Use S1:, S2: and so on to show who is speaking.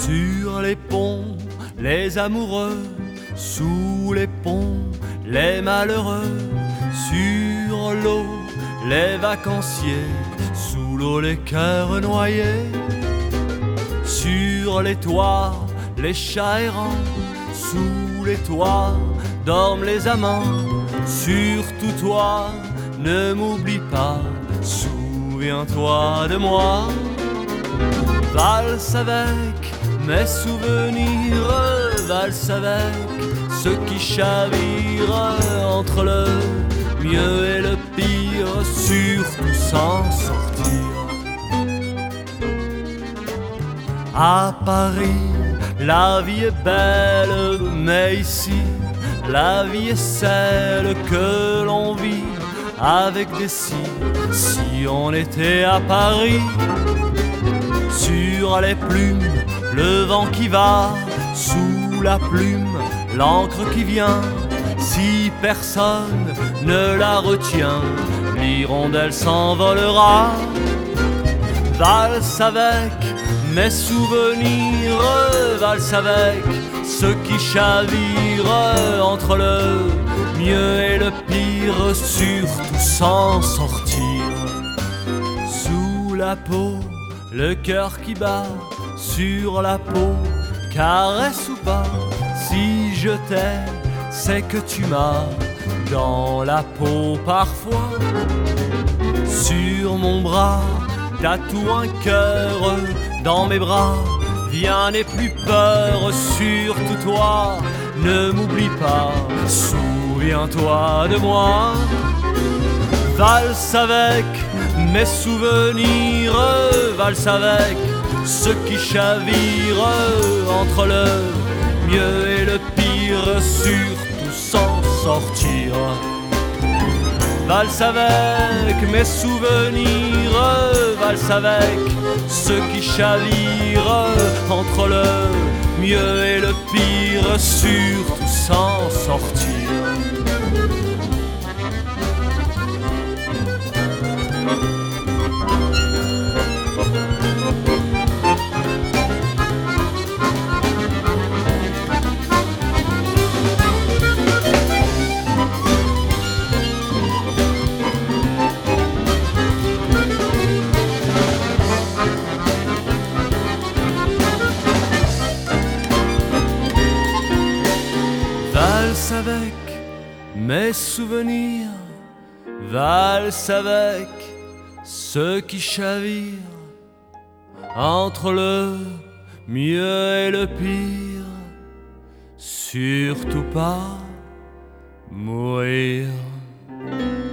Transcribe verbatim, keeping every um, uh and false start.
S1: Sur les ponts, les amoureux, sous les ponts, les malheureux, sur l'eau, les vacanciers, sous l'eau, les cœurs noyés, sur les toits, les chats errants, sous les toits, dorment les amants. Surtout toi, ne m'oublie pas, souviens-toi de moi. Valse avec mes souvenirs, valse avec ceux qui chavirent entre le mieux et le pire, surtout s'en sortir. À Paris, la vie est belle, mais ici, la vie est celle que l'on vit avec des si. Si on était à Paris, sur les plumes, le vent qui va, sous la plume, l'encre qui vient. Si personne ne la retient, l'hirondelle s'envolera. Valse avec mes souvenirs, valse avec ceux qui chavirent entre le mieux et le pire, surtout s'en sortir. Sous la peau, le cœur qui bat, sur la peau, caresse ou pas. Si je t'aime, c'est que tu m'as dans la peau parfois. Sur mon bras, tatoue un cœur, dans mes bras, viens n'aie plus peur, surtout toi, ne m'oublie pas, souviens-toi de moi. Valse avec mes souvenirs, valse avec ceux qui chavirent entre le mieux et le pire, surtout s'en sortir. Valse avec mes souvenirs, valse avec ceux qui chavirent entre le mieux et le pire, surtout s'en sortir. Valse avec mes souvenirs, valse avec ceux qui chavirent entre le mieux et le pire, surtout pas mourir.